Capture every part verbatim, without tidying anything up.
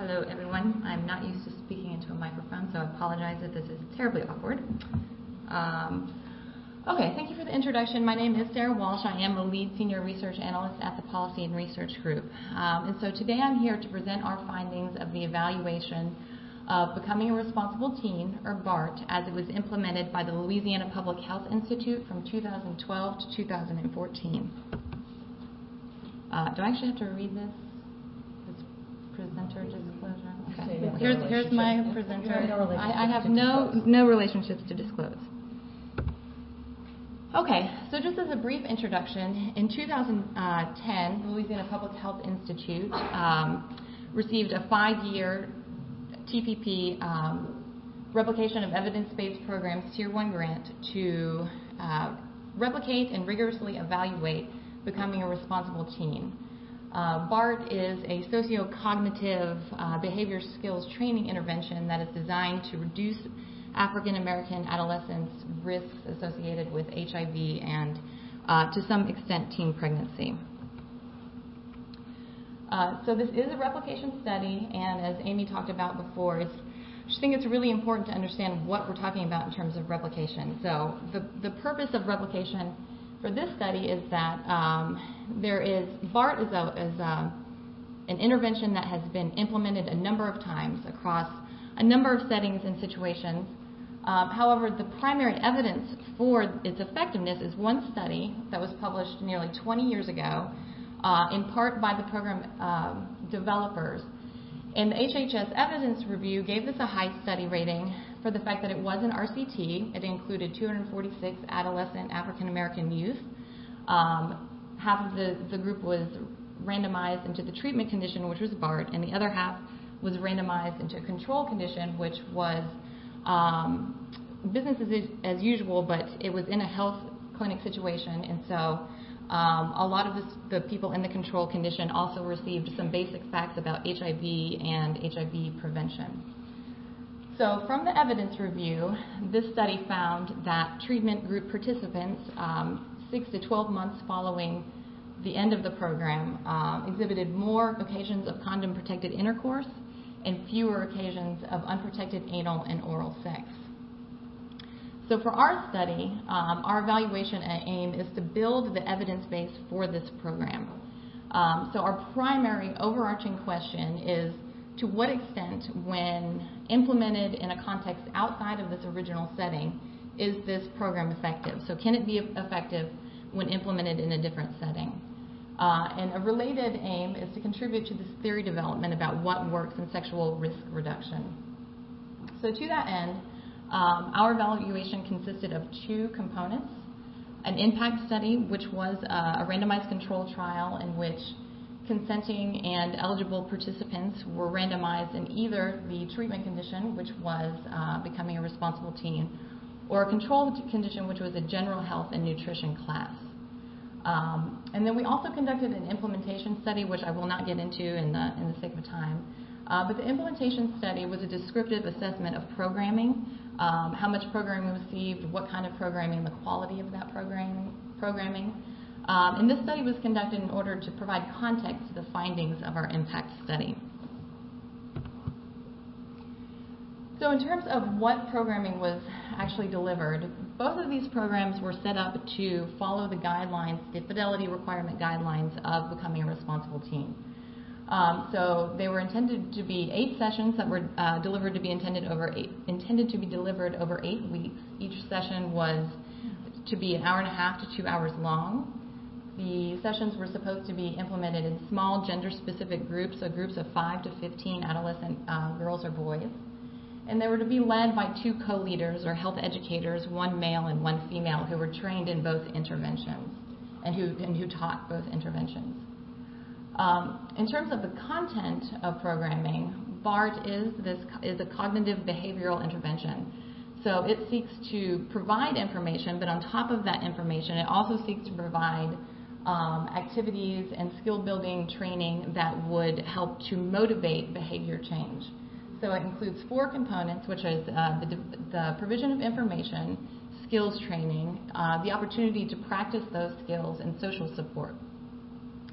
hello everyone. I'm not used to speaking into a microphone, so I apologize if this is terribly awkward. Um, okay, thank you for the introduction. My name is Sarah Walsh. I am a lead senior research analyst at the Policy and Research Group. Um, and so today I'm here to present our findings of the evaluation of Becoming a Responsible Teen, or BART, as it was implemented by the Louisiana Public Health Institute from two thousand twelve to two thousand fourteen. Uh, do I actually have to read this? This presenter disclosure? Okay. Here's, here's my presenter. I, I have no, no relationships to disclose. Okay, so just as a brief introduction, in two thousand ten, the Louisiana Public Health Institute um, received a five-year T P P um, Replication of Evidence-Based Programs Tier one grant to uh, replicate and rigorously evaluate Becoming a Responsible Teen. Uh, BART is a socio-cognitive uh, behavior skills training intervention that is designed to reduce African American adolescents' risks associated with H I V and, uh, to some extent, teen pregnancy. Uh, so this is a replication study, and as Amy talked about before, it's, I just think it's really important to understand what we're talking about in terms of replication. So the, the purpose of replication for this study is that um, there is, BART is, a, is a, an intervention that has been implemented a number of times across a number of settings and situations. Um, however, the primary evidence for its effectiveness is one study that was published nearly twenty years ago, uh, in part by the program um, developers. And the H H S Evidence Review gave this a high study rating for the fact that it was an R C T. It included two hundred forty-six adolescent African American youth. Um, half of the, the group was randomized into the treatment condition, which was BART, and the other half was randomized into a control condition, which was um, business as, as usual, but it was in a health clinic situation, and so um, a lot of this, the people in the control condition also received some basic facts about H I V and H I V prevention. So from the evidence review, this study found that treatment group participants, um, six to twelve months following the end of the program, um, exhibited more occasions of condom-protected intercourse and fewer occasions of unprotected anal and oral sex. So for our study, um, our evaluation aim is to build the evidence base for this program. Um, so our primary overarching question is, to what extent, when implemented in a context outside of this original setting, is this program effective? So can it be effective when implemented in a different setting? Uh, and a related aim is to contribute to this theory development about what works in sexual risk reduction. So to that end, um, our evaluation consisted of two components: an impact study, which was uh, a randomized control trial in which consenting and eligible participants were randomized in either the treatment condition, which was uh, Becoming a Responsible Teen, or a control condition, which was a general health and nutrition class. Um, and then we also conducted an implementation study, which I will not get into in the, in the sake of time. Uh, but the implementation study was a descriptive assessment of programming, um, how much programming was received, what kind of programming, the quality of that programming. programming. Um, and this study was conducted in order to provide context to the findings of our impact study. So in terms of what programming was actually delivered, both of these programs were set up to follow the guidelines, the fidelity requirement guidelines of Becoming a Responsible Teen. Um, so they were intended to be eight sessions that were uh, delivered to be intended over eight, intended to be delivered over eight weeks. Each session was to be an hour and a half to two hours long. The sessions were supposed to be implemented in small gender-specific groups, so groups of five to fifteen adolescent uh, girls or boys. And they were to be led by two co-leaders or health educators, one male and one female, who were trained in both interventions and who, and who taught both interventions. Um, in terms of the content of programming, BART is, this, is a cognitive behavioral intervention. So it seeks to provide information, but on top of that information, it also seeks to provide um, activities and skill-building training that would help to motivate behavior change. So it includes four components, which is uh, the, the provision of information, skills training, uh, the opportunity to practice those skills, and social support.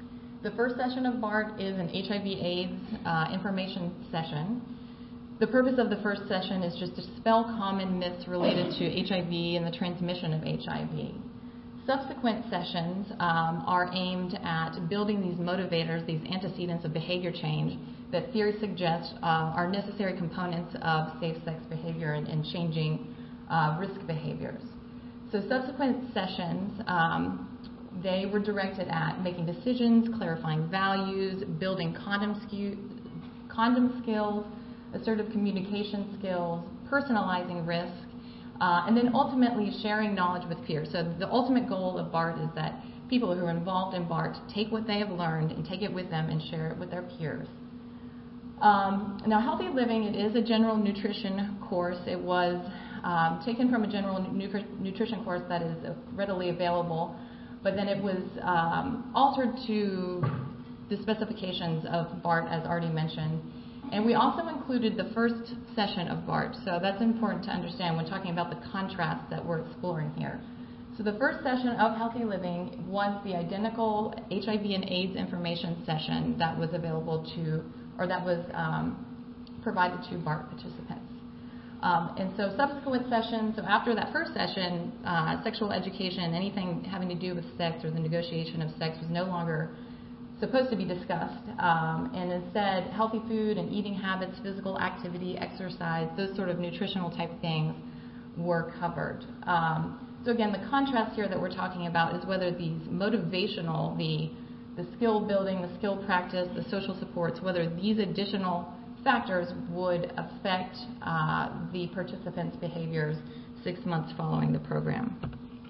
The first session of BART is an H I V AIDS uh, information session. The purpose of the first session is just to dispel common myths related to H I V and the transmission of H I V. Subsequent sessions um, are aimed at building these motivators, these antecedents of behavior change that theory suggests uh, are necessary components of safe sex behavior and, and changing uh, risk behaviors. So subsequent sessions, um, they were directed at making decisions, clarifying values, building condom, skew, condom skills, assertive communication skills, personalizing risk, uh, and then ultimately sharing knowledge with peers. So the ultimate goal of BART is that people who are involved in BART take what they have learned and take it with them and share it with their peers. Um, now, Healthy Living, it is a general nutrition course. It was um, taken from a general nu- nutrition course that is readily available, but then it was um, altered to the specifications of BART, as already mentioned. And we also included the first session of BART, so that's important to understand when talking about the contrast that we're exploring here. So the first session of Healthy Living was the identical H I V and AIDS information session that was available to, or that was um, provided to BART participants. Um, and so subsequent sessions, so after that first session, uh, sexual education, anything having to do with sex or the negotiation of sex was no longer supposed to be discussed, um, and instead healthy food and eating habits, physical activity, exercise, those sort of nutritional type things were covered. Um, so again, the contrast here that we're talking about is whether these motivational, the, the skill building, the skill practice, the social supports, whether these additional factors would affect uh, the participants' behaviors six months following the program.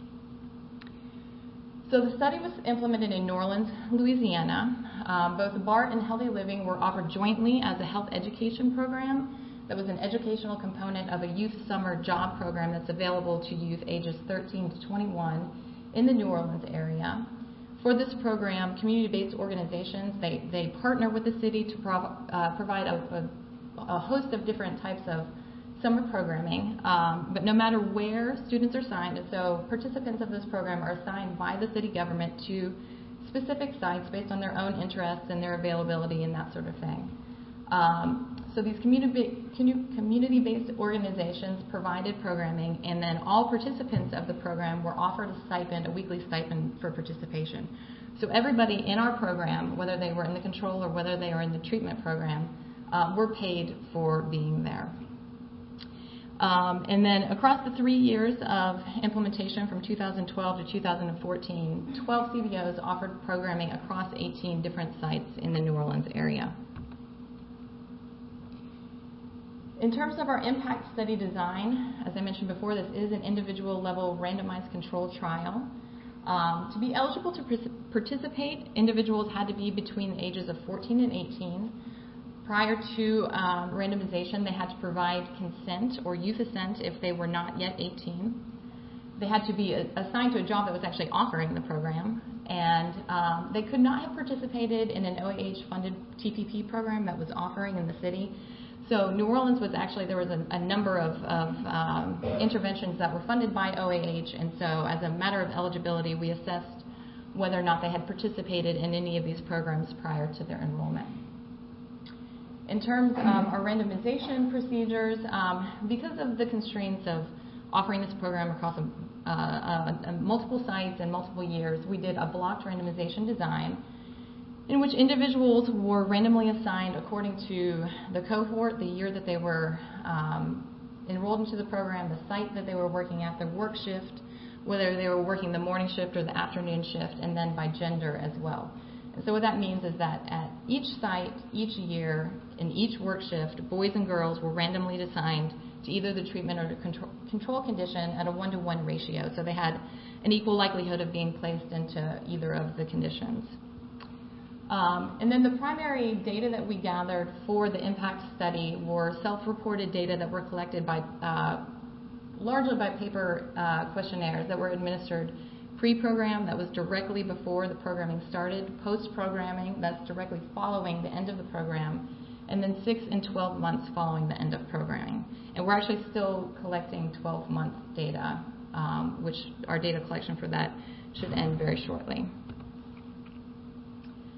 So the study was implemented in New Orleans, Louisiana. Um, both BART and Healthy Living were offered jointly as a health education program that was an educational component of a youth summer job program that's available to youth ages thirteen to twenty-one in the New Orleans area. For this program, community-based organizations, they, they partner with the city to prov- uh, provide a, a, a host of different types of summer programming, um, but no matter where students are assigned, so participants of this program are assigned by the city government to specific sites based on their own interests and their availability and that sort of thing. Um, so these community, community-based organizations provided programming, and then all participants of the program were offered a stipend, a weekly stipend for participation. So everybody in our program, whether they were in the control or whether they were in the treatment program, uh, were paid for being there. Um, and then across the three years of implementation from two thousand twelve to two thousand fourteen, twelve C B Os offered programming across eighteen different sites in the New Orleans area. In terms of our impact study design, as I mentioned before, this is an individual level randomized controlled trial. Um, to be eligible to participate, individuals had to be between the ages of fourteen and eighteen. Prior to um, randomization, they had to provide consent or youth assent if they were not yet eighteen. They had to be a- assigned to a job that was actually offering the program, and um, they could not have participated in an O A H-funded T P P program that was offering in the city. So New Orleans was actually, there was a, a number of, of um, interventions that were funded by O A H, and so as a matter of eligibility, we assessed whether or not they had participated in any of these programs prior to their enrollment. In terms of our randomization procedures, um, because of the constraints of offering this program across a, uh, a, a multiple sites and multiple years, we did a blocked randomization design in which individuals were randomly assigned according to the cohort, the year that they were um, enrolled into the program, the site that they were working at, their work shift, whether they were working the morning shift or the afternoon shift, and then by gender as well. And so what that means is that at each site, each year, in each work shift, boys and girls were randomly assigned to either the treatment or the control, control condition at a one-to-one ratio. So they had an equal likelihood of being placed into either of the conditions. Um, and then the primary data that we gathered for the impact study were self-reported data that were collected by uh, largely by paper uh, questionnaires that were administered pre-program, that was directly before the programming started, post-programming, that's directly following the end of the program, and then six and twelve months following the end of programming. And we're actually still collecting twelve month data, um, which our data collection for that should end very shortly.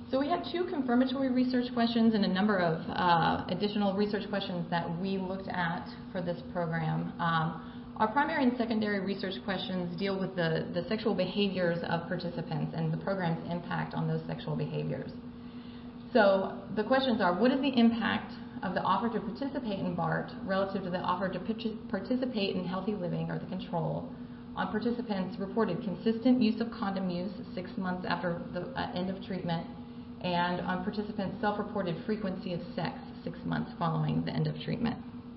So we had two confirmatory research questions and a number of uh, additional research questions that we looked at for this program. Um, our primary and secondary research questions deal with the, the sexual behaviors of participants and the program's impact on those sexual behaviors. So the questions are, what is the impact of the offer to participate in BART relative to the offer to participate in healthy living, or the control, on participants' reported consistent use of condom use six months after the uh, end of treatment, and on participants' self-reported frequency of sex six months following the end of treatment.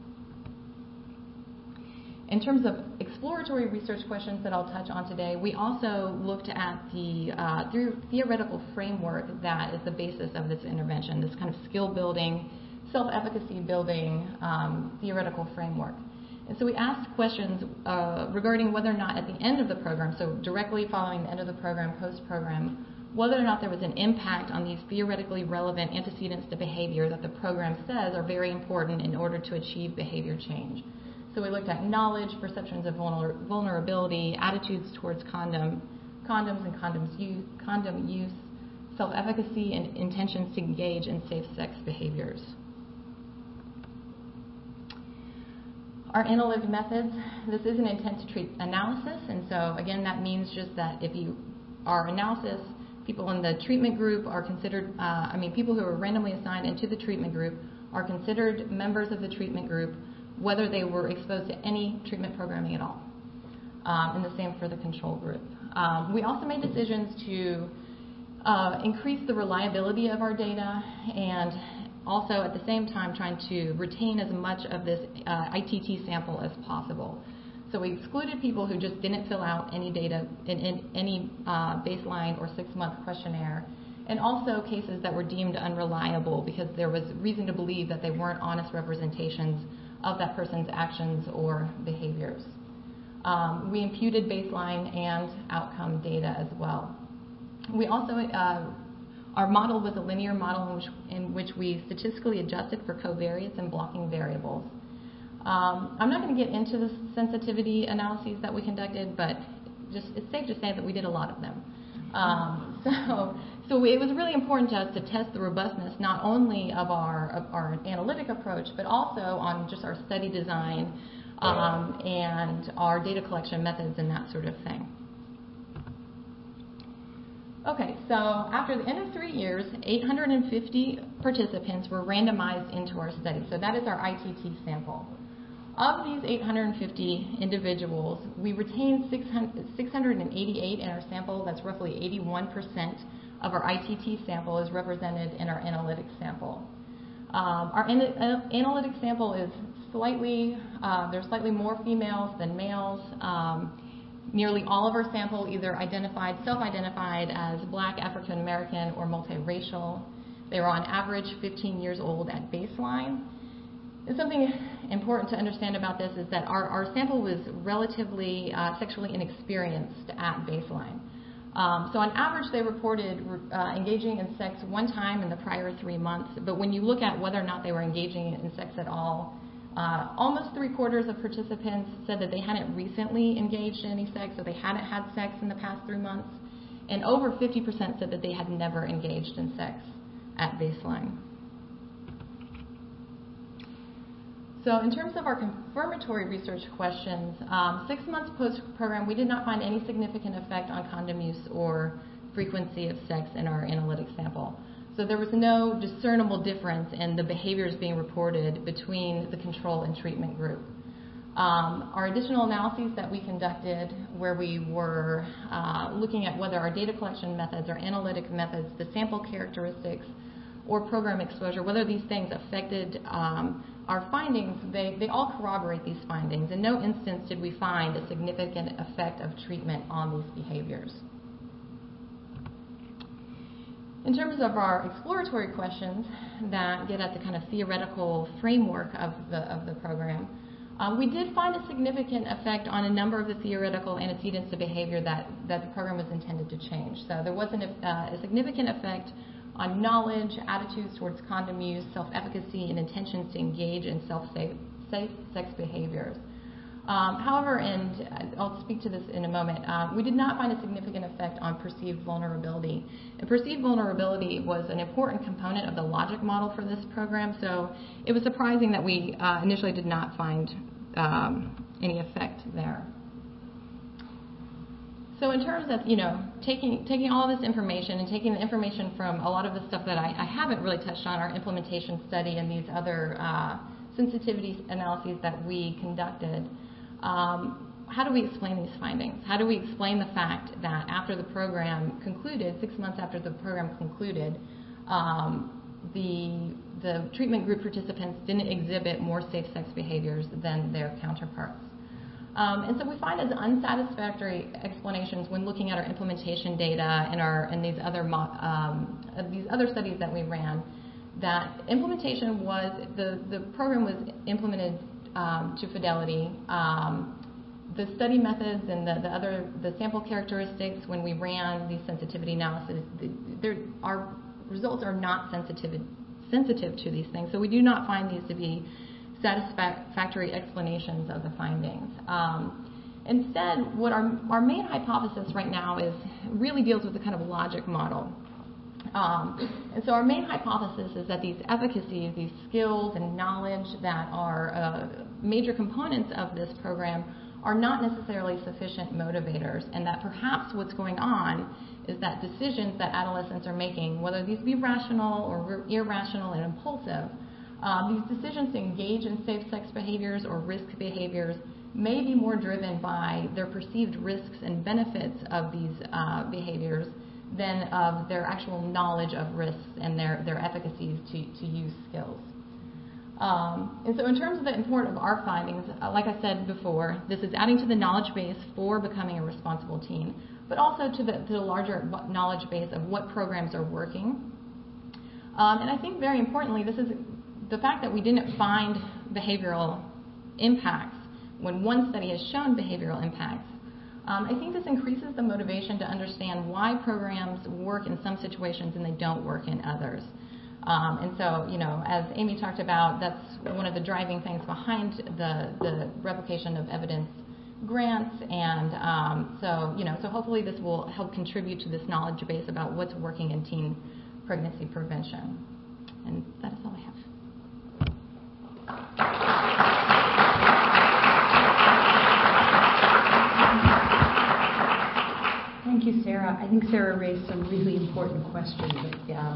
In terms of exploratory research questions that I'll touch on today, we also looked at the uh, theoretical framework that is the basis of this intervention, this kind of skill-building, self-efficacy building um, theoretical framework. And so we asked questions uh, regarding whether or not at the end of the program, so directly following the end of the program, post-program, whether or not there was an impact on these theoretically relevant antecedents to behavior that the program says are very important in order to achieve behavior change. So we looked at knowledge, perceptions of vulner vulnerability, attitudes towards condom, condoms and condoms use, condom use, self-efficacy, and intentions to engage in safe sex behaviors. Our analytic methods, this is an intent to treat analysis, and so again that means just that if you, our analysis, people in the treatment group are considered, uh, I mean people who are randomly assigned into the treatment group are considered members of the treatment group whether they were exposed to any treatment programming at all. Um, and the same for the control group. Um, we also made decisions to uh, increase the reliability of our data, and also at the same time trying to retain as much of this uh, I T T sample as possible. So we excluded people who just didn't fill out any data in, in any uh, baseline or six-month questionnaire, and also cases that were deemed unreliable because there was reason to believe that they weren't honest representations of that person's actions or behaviors. Um, we imputed baseline and outcome data as well. We also, uh, our model was a linear model in which, in which we statistically adjusted for covariates and blocking variables. Um, I'm not going to get into the sensitivity analyses that we conducted, but just it's safe to say that we did a lot of them. Um, so, so it was really important to us to test the robustness not only of our of our analytic approach, but also on just our study design um, and our data collection methods and that sort of thing. Okay, so after the end of three years, eight hundred fifty participants were randomized into our study. So that is our I T T sample. Of these eight hundred fifty individuals, we retained six hundred eighty-eight in our sample. That's roughly eighty-one percent of our I T T sample is represented in our analytic sample. Um, our an uh, analytic sample is slightly, uh, there's slightly more females than males. Um, nearly all of our sample either identified, self-identified as Black, African American, or multiracial. They were on average fifteen years old at baseline. And something important to understand about this is that our, our sample was relatively uh, sexually inexperienced at baseline. Um, so on average, they reported uh, engaging in sex one time in the prior three months. But when you look at whether or not they were engaging in sex at all, uh, almost three quarters of participants said that they hadn't recently engaged in any sex, so they hadn't had sex in the past three months. And over fifty percent said that they had never engaged in sex at baseline. So in terms of our confirmatory research questions, um, six months post-program, we did not find any significant effect on condom use or frequency of sex in our analytic sample. So there was no discernible difference in the behaviors being reported between the control and treatment group. Um, our additional analyses that we conducted, where we were uh, looking at whether our data collection methods, our analytic methods, the sample characteristics, or program exposure, whether these things affected um, our findings, they, they all corroborate these findings. In no instance did we find a significant effect of treatment on these behaviors. In terms of our exploratory questions that get at the kind of theoretical framework of the, of the program, um, we did find a significant effect on a number of the theoretical antecedents to behavior that, that the program was intended to change. So there wasn't a, uh, a significant effect on knowledge, attitudes towards condom use, self-efficacy, and intentions to engage in self-safe safe sex behaviors. Um, however, and I'll speak to this in a moment, uh, we did not find a significant effect on perceived vulnerability. And perceived vulnerability was an important component of the logic model for this program, so it was surprising that we uh, initially did not find um, any effect there. So in terms of, you know, taking taking all this information and taking the information from a lot of the stuff that I, I haven't really touched on, our implementation study and these other uh, sensitivity analyses that we conducted, um, how do we explain these findings? How do we explain the fact that after the program concluded, six months after the program concluded, um, the the treatment group participants didn't exhibit more safe sex behaviors than their counterparts? Um, and so we find as unsatisfactory explanations when looking at our implementation data and our and these other mo- um, uh, these other studies that we ran, that implementation was the the program was implemented um, to fidelity. Um, the study methods and the, the other the sample characteristics when we ran these sensitivity analysis, there our results are not sensitive sensitive to these things. So we do not find these to be satisfactory explanations of the findings. Um, instead, what our, our main hypothesis right now is really deals with the kind of logic model. Um, and so our main hypothesis is that these efficacies, these skills and knowledge that are uh, major components of this program are not necessarily sufficient motivators, and that perhaps what's going on is that decisions that adolescents are making, whether these be rational or irrational and impulsive, Um, these decisions to engage in safe sex behaviors or risk behaviors may be more driven by their perceived risks and benefits of these uh, behaviors than of their actual knowledge of risks and their, their efficacies to, to use skills. Um, and so in terms of the importance of our findings, uh, like I said before, this is adding to the knowledge base for becoming a responsible teen, but also to the, to the larger knowledge base of what programs are working. Um, and I think very importantly, this is the fact that we didn't find behavioral impacts when one study has shown behavioral impacts. Um, I think this increases the motivation to understand why programs work in some situations and they don't work in others. Um, and so, you know, as Amy talked about, that's one of the driving things behind the, the replication of evidence grants. And um, so, you know, so hopefully this will help contribute to this knowledge base about what's working in teen pregnancy prevention. And that is all I have. Thank you, Sarah. I think Sarah raised some really important questions. Um,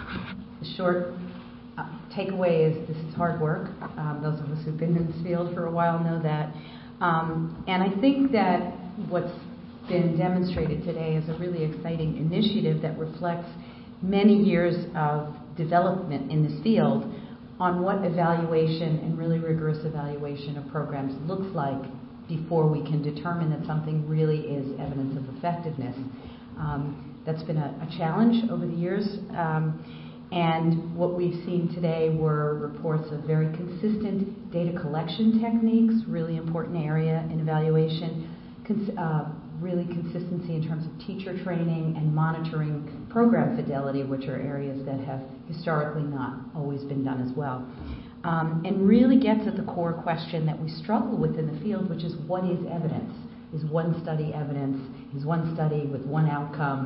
the short uh, takeaway is this is hard work. Um, those of us who've been in this field for a while know that. Um, and I think that what's been demonstrated today is a really exciting initiative that reflects many years of development in this field on what evaluation and really rigorous evaluation of programs looks like before we can determine that something really is evidence of effectiveness. Um, that's been a, a challenge over the years, um, and what we've seen today were reports of very consistent data collection techniques, really important area in evaluation, cons- uh, really consistency in terms of teacher training and monitoring program fidelity, which are areas that have historically not always been done as well. Um, and really gets at the core question that we struggle with in the field, which is what is evidence? Is one study evidence? Is one study with one outcome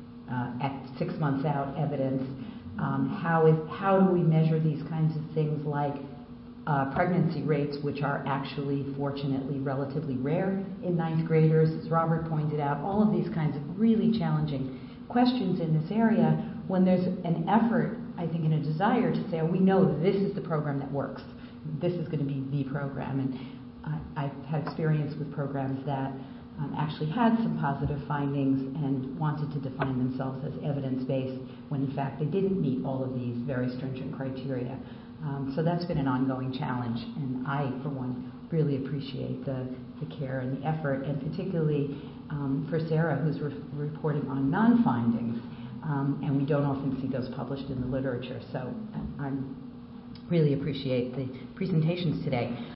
uh, at six months out evidence? Um, how is how do we measure these kinds of things like uh, pregnancy rates, which are actually, fortunately, relatively rare in ninth graders, as Robert pointed out? All of these kinds of really challenging questions in this area when there's an effort, I think, and a desire to say, oh, we know this is the program that works. This is going to be the program. And I, I've had experience with programs that um, actually had some positive findings and wanted to define themselves as evidence-based when, in fact, they didn't meet all of these very stringent criteria. Um, so that's been an ongoing challenge. And I, for one, really appreciate the, the care and the effort, and particularly um, for Sarah, who's re- reporting on non-findings. Um, and we don't often see those published in the literature. So I really appreciate the presentations today.